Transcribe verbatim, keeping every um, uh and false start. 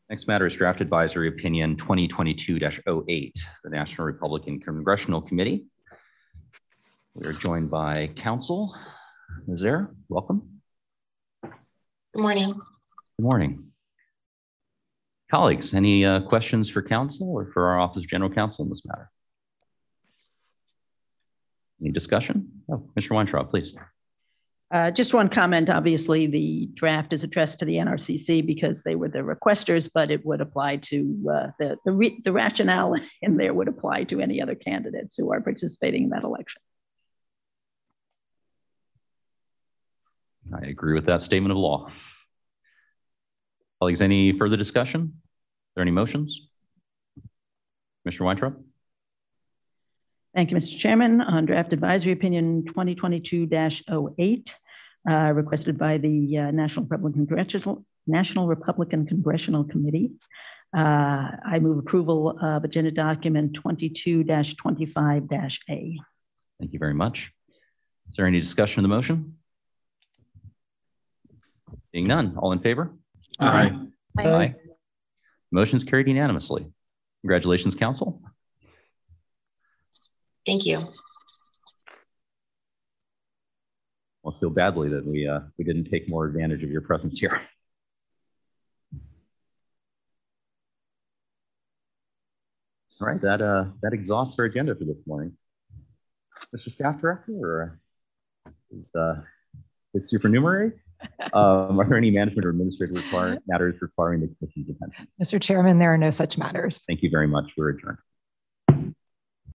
Next matter is Draft Advisory Opinion twenty twenty-two dash oh eight, the National Republican Congressional Committee. We are joined by counsel. Miz Zare, welcome. Good morning. Good morning. Colleagues, any uh, questions for counsel or for our Office of General Counsel in this matter? Any discussion? Oh, Mister Weintraub, please. Uh, just one comment. Obviously, the draft is addressed to the N R C C because they were the requesters, but it would apply to uh, the, the, re the rationale in there would apply to any other candidates who are participating in that election. I agree with that statement of law. Colleagues, any further discussion? Are there any motions? Mister Weintraub? Thank you, Mister Chairman. On Draft Advisory Opinion twenty twenty-two dash oh eight, uh, requested by the uh, National Republican Congressional, National Republican Congressional Committee, uh, I move approval of Agenda Document twenty-two dash twenty-five dash A. Thank you very much. Is there any discussion of the motion? Seeing none, all in favor? Aye. Aye. Aye. Motion's carried unanimously. Congratulations, counsel. Thank you. I'll feel badly that we uh, we didn't take more advantage of your presence here. All right, that uh that exhausts our agenda for this morning. Mister Staff Director, or is uh is supernumerary? Um, are there any management or administrative require matters requiring the Commission's attention? Mister Chairman, there are no such matters. Thank you very much. We're adjourned.